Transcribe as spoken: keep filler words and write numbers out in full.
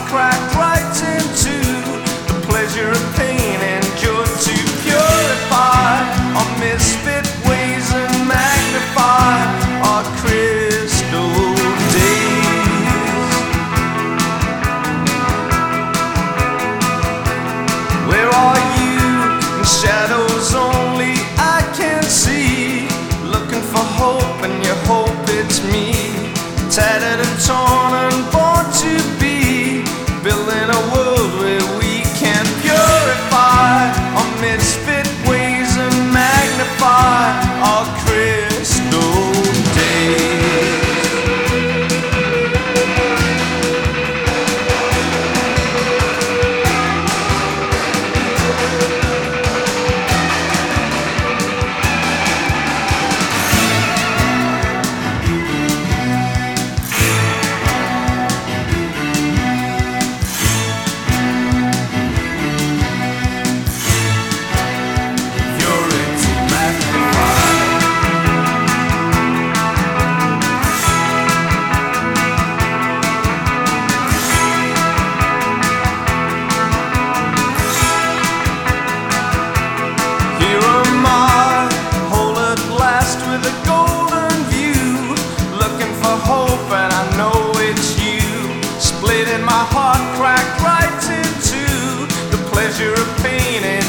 cracked right into the pleasure of pain and joy to purify our misfit ways and magnify our crystal days. Where are you? In shadows only I can see, looking for hope and you hope it's me, tattered and torn and born to be, building a world where we can purify our misfit ways and magnify our crystal days. With a golden view, looking for hope, and I know it's you. Split in my heart, cracked right into the pleasure of pain.